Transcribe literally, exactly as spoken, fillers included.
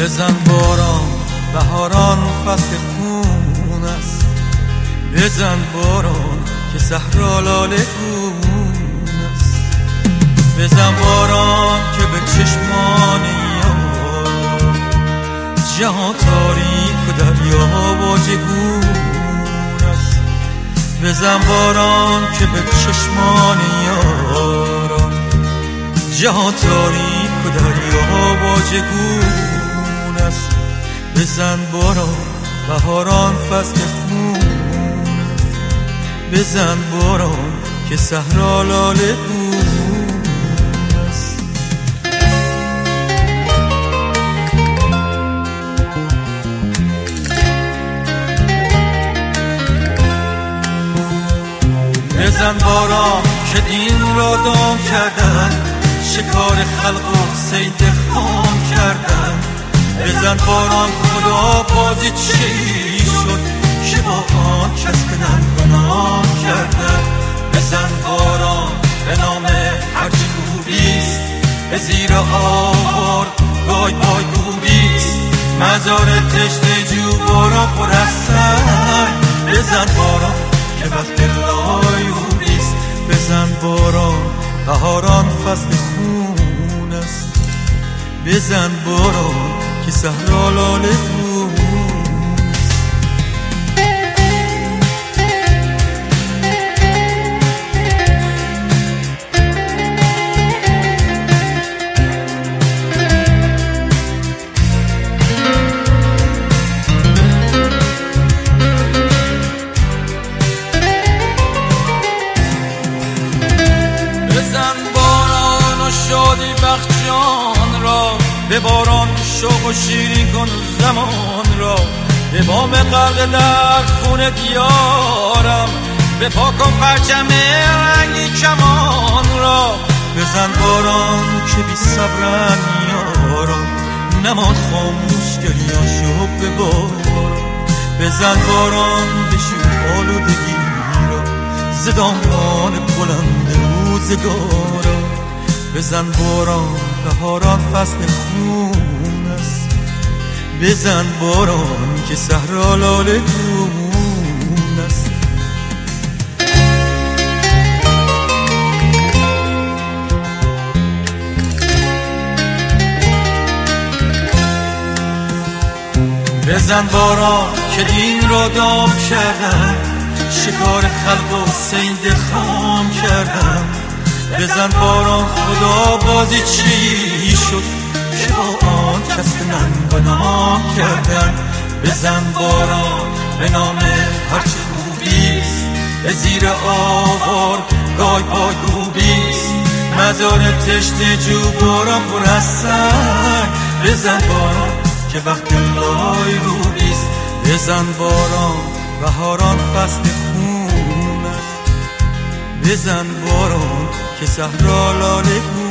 بزن باران بهاران فصل خون است، بزن باران که صحرا لاله گون است، بزن باران که به چشمان یار جهان تاریک و دریا واژگون است، بزن باران که به چشمان یار جهان تاریک و دریا واژگون است، بزن باران بهاران فصل خون است، بزن باران که صحرا لاله گون است. بزن باران که دین را دام کردن، شکار خلق و صید خام کردن، بزن باران خدا بازی چی شد که با آن کس بدن گناه کردن، بزن باران به نام هرچی خوبیست، به زیر آوار گای پای گوبیست، مزار تشت جو باران پر از سر، بزن باران که وقت لایونیست، بزن باران بهاران فصل خون است، بزن باران که صحرا لاله گون است. بزن باران و شادی بخش جان را، به باران شوق و شیرین کن زمان را، به بام غرق در خون دیارم، به پاک کن پرچم رنگی کمان را، بزن باران که بی صبرن یارم، نمان خاموش گریاشو به باران، بزن باران بشور آلودگی را ز دامان بلند روزگارا، بزن باران بهاران فصل خون است، بزن باران که صحرا لاله گون است. بزن باران که دین را دام کردن، شکار خلق و صید خام کردن، بزن باران خدا بازی چی شد که با آن کس ننگ و نام کردن، بزن باران به نام هرچی خوبیست، به زیر آوار گای پای گوبیست، مزار تشت جو باران پر از سر، بزن باران که وقت لای روبیست، بزن باران بهاران فصل خون است، بزن باران که صحرا لاله گون